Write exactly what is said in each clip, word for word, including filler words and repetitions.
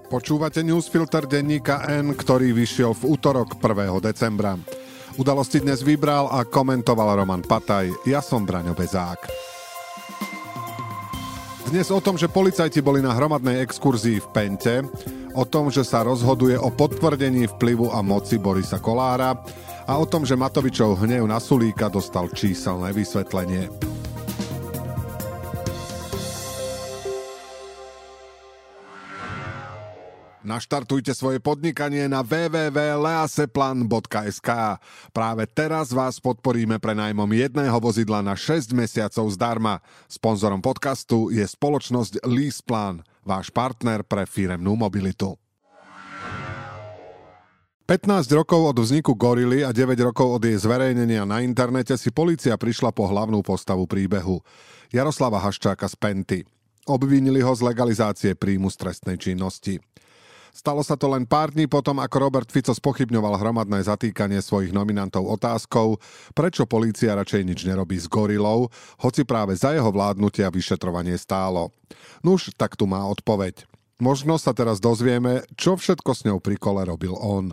Počúvate newsfilter denníka N, ktorý vyšiel v utorok prvého decembra. Udalosti dnes vybral a komentoval Roman Pataj, ja som Braňo Bezák. Dnes o tom, že policajti boli na hromadnej exkurzii v Pente, o tom, že sa rozhoduje o potvrdení vplyvu a moci Borisa Kollára a o tom, že Matovičov hnev na Sulíka dostal číselné vysvetlenie. Naštartujte svoje podnikanie na w w w bodka leaseplan bodka es ká. Práve teraz vás podporíme prenajmom jedného vozidla na šesť mesiacov zdarma. Sponzorom podcastu je spoločnosť LeasePlan, váš partner pre firemnú mobilitu. pätnásť rokov od vzniku Gorily a deväť rokov od jej zverejnenia na internete si polícia prišla po hlavnú postavu príbehu. Jaroslava Haščáka z Penty. Obvinili ho z legalizácie príjmu z trestnej činnosti. Stalo sa to len pár dní potom, ako Robert Fico spochybňoval hromadné zatýkanie svojich nominantov otázkou, prečo polícia radšej nič nerobí s Gorylou, hoci práve za jeho vládnutia vyšetrovanie stálo. Nuž, tak tu má odpoveď. Možno sa teraz dozvieme, čo všetko s ňou pri kole robil on.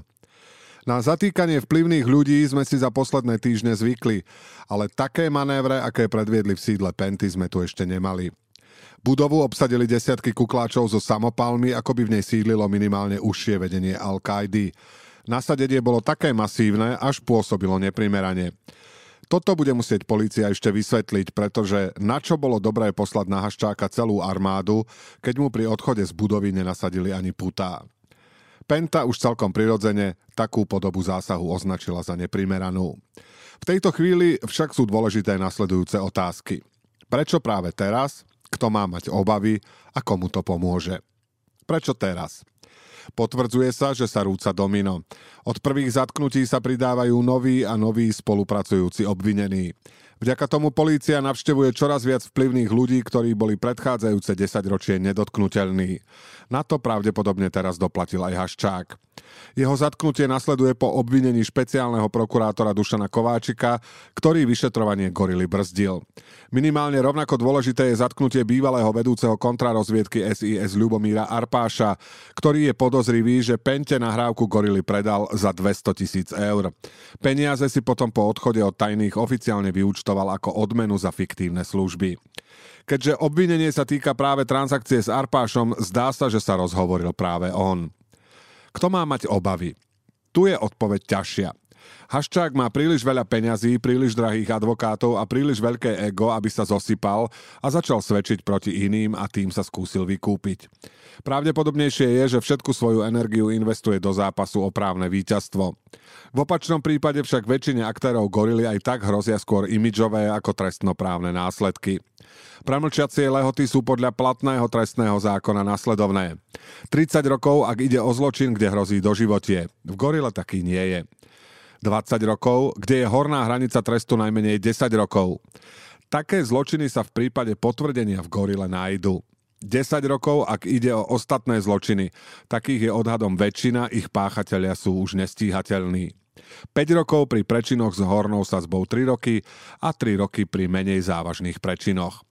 Na zatýkanie vplyvných ľudí sme si za posledné týždne zvykli, ale také manévre, aké predviedli v sídle Penty, sme tu ešte nemali. Budovu obsadili desiatky kukláčov zo samopalmy, ako by v nej sídlilo minimálne užšie vedenie Al-Kaidy. Nasadenie bolo také masívne, až pôsobilo neprimerane. Toto bude musieť polícia ešte vysvetliť, pretože na čo bolo dobré poslať na Haščáka celú armádu, keď mu pri odchode z budovy nenasadili ani putá. Penta už celkom prirodzene takú podobu zásahu označila za neprimeranú. V tejto chvíli však sú dôležité nasledujúce otázky. Prečo práve teraz? Kto má mať obavy a komu to pomôže? Prečo teraz? Potvrdzuje sa, že sa rúca domino. Od prvých zatknutí sa pridávajú noví a noví spolupracujúci obvinení. Vďaka tomu polícia navštevuje čoraz viac vplyvných ľudí, ktorí boli predchádzajúce desaťročie nedotknuteľní. Na to pravdepodobne teraz doplatil aj Haščák. Jeho zatknutie nasleduje po obvinení špeciálneho prokurátora Dušana Kováčika, ktorý vyšetrovanie Gorily brzdil. Minimálne rovnako dôležité je zatknutie bývalého vedúceho kontrarozviedky es í es Ľubomíra Arpáša, ktorý je podozrivý, že Pente nahrávku Gorily predal za dvestotisíc eur. Peniaze si potom po odchode od tajných oficiálne vyúčtoval ako odmenu za fiktívne služby. Keďže obvinenie sa týka práve transakcie s Arpášom, zdá sa, že sa rozhovoril práve on. Kto má mať obavy? Tu je odpoveď ťažšia. Haščák má príliš veľa peňazí, príliš drahých advokátov a príliš veľké ego, aby sa zosypal a začal svedčiť proti iným a tým sa skúsil vykúpiť. Pravdepodobnejšie je, že všetku svoju energiu investuje do zápasu o právne víťazstvo. V opačnom prípade však väčšine aktérov Gorily aj tak hrozia skôr imidžové ako trestnoprávne následky. Premlčiacie lehoty sú podľa platného trestného zákona nasledovné. tridsať rokov, ak ide o zločin, kde hrozí doživotie. V Gorile taký nie je. dvadsať rokov, kde je horná hranica trestu najmenej desať rokov. Také zločiny sa v prípade potvrdenia v Gorile nájdu. desať rokov, ak ide o ostatné zločiny. Takých je odhadom väčšina, ich páchatelia sú už nestíhateľní. päť rokov pri prečinoch s hornou sadzbou tri roky a tri roky pri menej závažných prečinoch.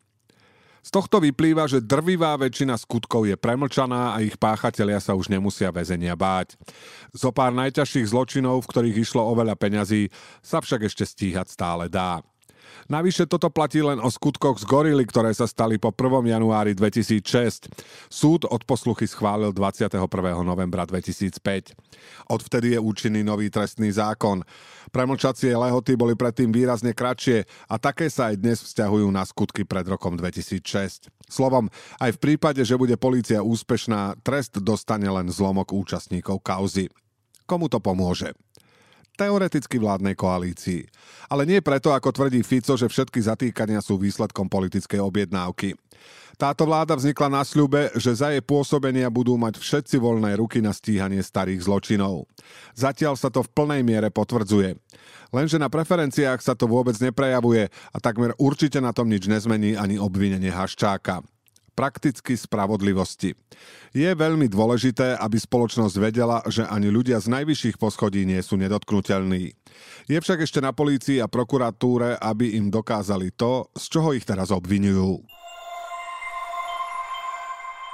Z tohto vyplýva, že drvivá väčšina skutkov je premlčaná a ich páchatelia sa už nemusia väzenia báť. Zopár najťažších zločinov, v ktorých išlo o veľa peňazí, sa však ešte stíhať stále dá. Navyše toto platí len o skutkoch z Gorily, ktoré sa stali po prvom januári dvetisícšesť. Súd odposluchy schválil dvadsiateho prvého novembra dvetisícpäť. Odvtedy je účinný nový trestný zákon. Premlčacie lehoty boli predtým výrazne kratšie a také sa aj dnes vzťahujú na skutky pred rokom dvetisícšesť. Slovom, aj v prípade, že bude polícia úspešná, trest dostane len zlomok účastníkov kauzy. Komu to pomôže? Teoreticky vládnej koalícii. Ale nie preto, ako tvrdí Fico, že všetky zatýkania sú výsledkom politickej objednávky. Táto vláda vznikla na sľube, že za jej pôsobenia budú mať všetci voľné ruky na stíhanie starých zločinov. Zatiaľ sa to v plnej miere potvrdzuje. Lenže na preferenciách sa to vôbec neprejavuje a takmer určite na tom nič nezmení ani obvinenie Haščáka. Prakticky spravodlivosti. Je veľmi dôležité, aby spoločnosť vedela, že ani ľudia z najvyšších poschodí nie sú nedotknuteľní. Je však ešte na polícii a prokuratúre, aby im dokázali to, z čoho ich teraz obviňujú.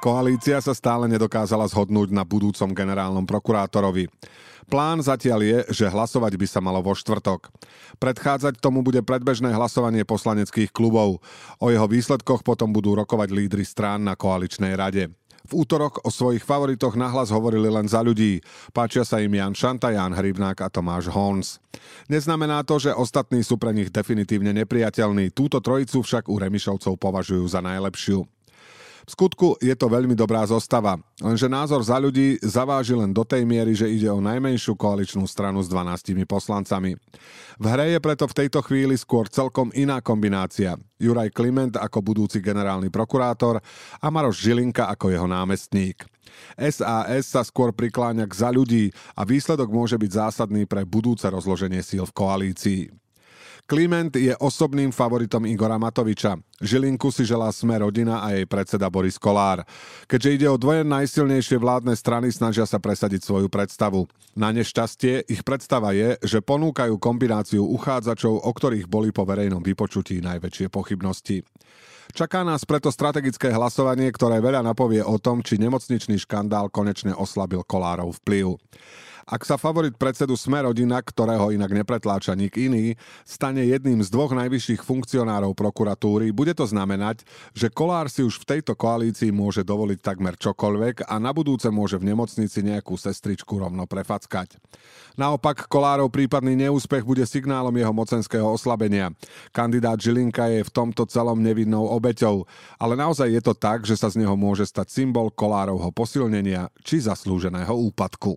Koalícia sa stále nedokázala zhodnúť na budúcom generálnom prokurátorovi. Plán zatiaľ je, že hlasovať by sa malo vo štvrtok. Predchádzať tomu bude predbežné hlasovanie poslaneckých klubov. O jeho výsledkoch potom budú rokovať lídri strán na koaličnej rade. V útorok o svojich favoritoch nahlas hovorili len Za ľudí. Páčia sa im Jan Šanta, Ján Hribnák a Tomáš Hons. Neznamená to, že ostatní sú pre nich definitívne nepriateľní. Túto trojicu však u Remišovcov považujú za najlepšiu. V skutku je to veľmi dobrá zostava, lenže názor Za ľudí zaváži len do tej miery, že ide o najmenšiu koaličnú stranu s dvanástimi poslancami. V hre je preto v tejto chvíli skôr celkom iná kombinácia. Juraj Kliment ako budúci generálny prokurátor a Maroš Žilinka ako jeho námestník. es a es sa skôr prikláňa k Za ľudí a výsledok môže byť zásadný pre budúce rozloženie síl v koalícii. Kliment je osobným favoritom Igora Matoviča. Žilinku si želá Sme rodina a jej predseda Boris Kollár. Keďže ide o dvoje najsilnejšie vládne strany, snažia sa presadiť svoju predstavu. Na nešťastie ich predstava je, že ponúkajú kombináciu uchádzačov, o ktorých boli po verejnom vypočutí najväčšie pochybnosti. Čaká nás preto strategické hlasovanie, ktoré veľa napovie o tom, či nemocničný škandál konečne oslabil Kollárov vplyv. Ak sa favorit predsedu Sme rodina, ktorého inak nepretláča nik iný, stane jedným z dvoch najvyšších funkcionárov prokuratúry, bude to znamenať, že Kollár si už v tejto koalícii môže dovoliť takmer čokoľvek a na budúce môže v nemocnici nejakú sestričku rovno prefackať. Naopak, Kollárov prípadný neúspech bude signálom jeho mocenského oslabenia. Kandidát Žilinka je v tomto celom nevinnou obeťou, ale naozaj je to tak, že sa z neho môže stať symbol Kollárovho posilnenia či zaslúženého úpadku.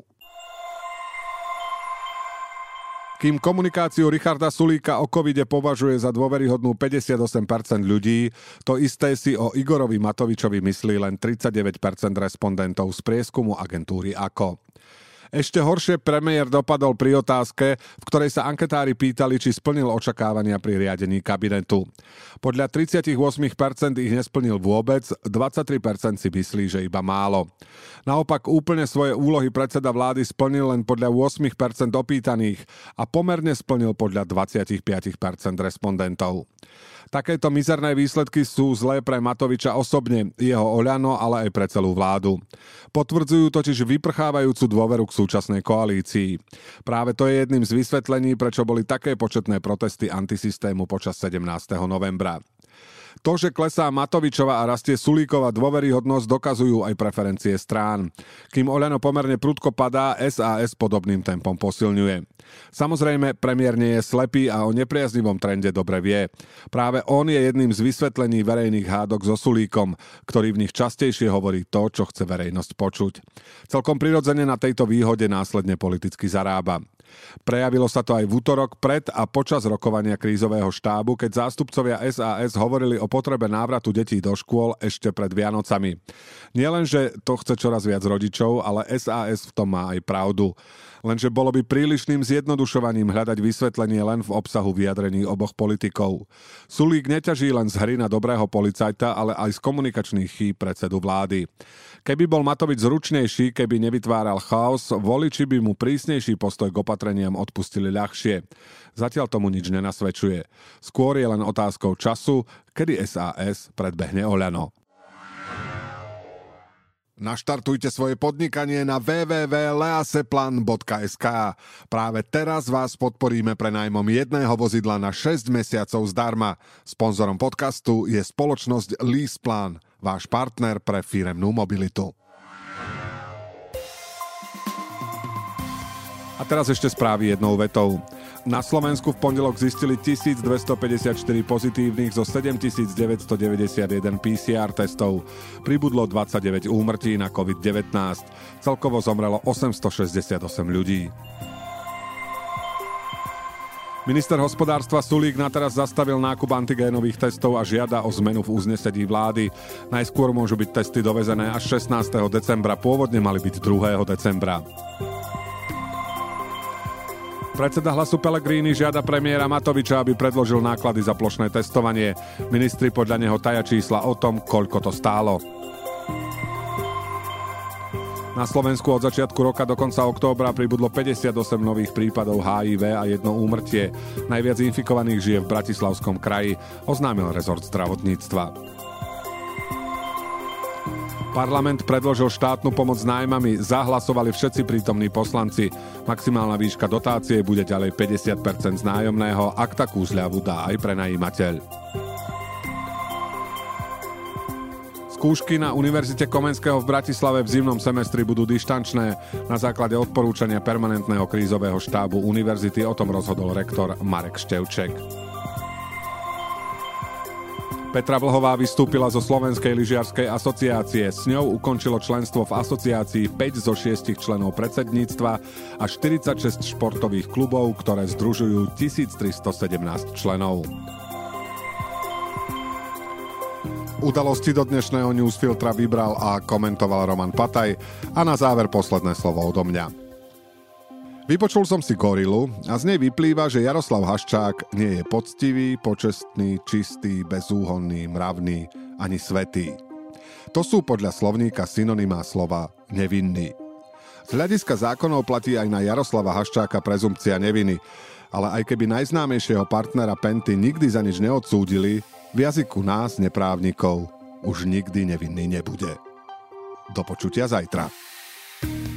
Kým komunikáciu Richarda Sulíka o covide považuje za dôveryhodnú päťdesiatosem percent ľudí, to isté si o Igorovi Matovičovi myslí len tridsaťdeväť percent respondentov z prieskumu agentúry á ká ó. Ešte horšie premiér dopadol pri otázke, v ktorej sa anketári pýtali, či splnil očakávania pri riadení kabinetu. Podľa tridsaťosem percent ich nesplnil vôbec, dvadsaťtri percent si myslí, že iba málo. Naopak úplne svoje úlohy predseda vlády splnil len podľa osem percent opýtaných a pomerne splnil podľa dvadsaťpäť percent respondentov. Takéto mizerné výsledky sú zlé pre Matoviča osobne, jeho Oľano, ale aj pre celú vládu. Potvrdzujú totiž vyprchávajúcu dôveru k súčasnej koalícii. Práve to je jedným z vysvetlení, prečo boli také početné protesty antisystému počas sedemnásteho novembra. To, že klesá Matovičova a rastie Sulíkova dôveryhodnosť, dokazujú aj preferencie strán. Kým Oľano pomerne prudko padá, es a es podobným tempom posilňuje. Samozrejme, premiér nie je slepý a o nepriaznivom trende dobre vie. Práve on je jedným z vysvetlení verejných hádok so Sulíkom, ktorý v nich častejšie hovorí to, čo chce verejnosť počuť. Celkom prirodzene na tejto výhode následne politicky zarába. Prejavilo sa to aj v útorok pred a počas rokovania krízového štábu, keď zástupcovia es a es hovorili o potrebe návratu detí do škôl ešte pred Vianocami. Nielenže to chce čoraz viac rodičov, ale es a es v tom má aj pravdu. Lenže bolo by prílišným zjednodušovaním hľadať vysvetlenie len v obsahu vyjadrení oboch politikov. Sulík neťaží len z hry na dobrého policajta, ale aj z komunikačných chýb predsedu vlády. Keby bol Matovič zručnejší, keby nevytváral chaos, voliči by mu prísnejší postoj k opatreniam odpustili ľahšie. Zatiaľ tomu nič nenasvedčuje. Skôr je len otázkou času, kedy es a es predbehne Oľano. Naštartujte svoje podnikanie na w w w bodka leaseplan bodka es ká. Práve teraz vás podporíme prenajmom jedného vozidla na šesť mesiacov zdarma. Sponzorom podcastu je spoločnosť LeasePlan, váš partner pre firemnú mobilitu. A teraz ešte správy jednou vetou. Na Slovensku v pondelok zistili tisícdvestopäťdesiatštyri pozitívnych zo sedemtisícdeväťstodeväťdesiatjeden pé cé er testov. Pribudlo dvadsaťdeväť úmrtí na covid devätnásť. Celkovo zomrelo osemstošesťdesiatosem ľudí. Minister hospodárstva Sulík nateraz zastavil nákup antigénových testov a žiada o zmenu v uznesení vlády. Najskôr môžu byť testy dovezené až šestnásteho decembra, pôvodne mali byť druhého decembra. Predseda Hlasu Pellegrini žiada premiéra Matoviča, aby predložil náklady za plošné testovanie. Ministri podľa neho taja čísla o tom, koľko to stálo. Na Slovensku od začiatku roka do konca októbra pribudlo päťdesiatosem nových prípadov há í vé a jedno úmrtie. Najviac infikovaných žije v Bratislavskom kraji, oznámil rezort zdravotníctva. Parlament predložil štátnu pomoc s nájmami, zahlasovali všetci prítomní poslanci. Maximálna výška dotácie bude ďalej päťdesiat percent z nájomného, ak takú zľavu dá aj prenajímateľ. Skúšky na Univerzite Komenského v Bratislave v zimnom semestri budú dištančné. Na základe odporúčania permanentného krízového štábu univerzity o tom rozhodol rektor Marek Števček. Petra Vlhová vystúpila zo Slovenskej lyžiarskej asociácie. S ňou ukončilo členstvo v asociácii päť zo šiestich členov predsedníctva a štyridsaťšesť športových klubov, ktoré združujú tisíctristosedemnásť členov. Udalosti do dnešného newsfiltra vybral a komentoval Roman Pataj a na záver posledné slovo odo mňa. Vypočul som si Gorilu a z nej vyplýva, že Jaroslav Haščák nie je poctivý, počestný, čistý, bezúhonný, mravný ani svätý. To sú podľa slovníka synonymá slova nevinný. Z hľadiska zákonov platí aj na Jaroslava Haščáka prezumpcia neviny, ale aj keby najznámejšieho partnera Penty nikdy za nič neodsúdili, v jazyku nás, neprávnikov, už nikdy nevinný nebude. Do počutia zajtra.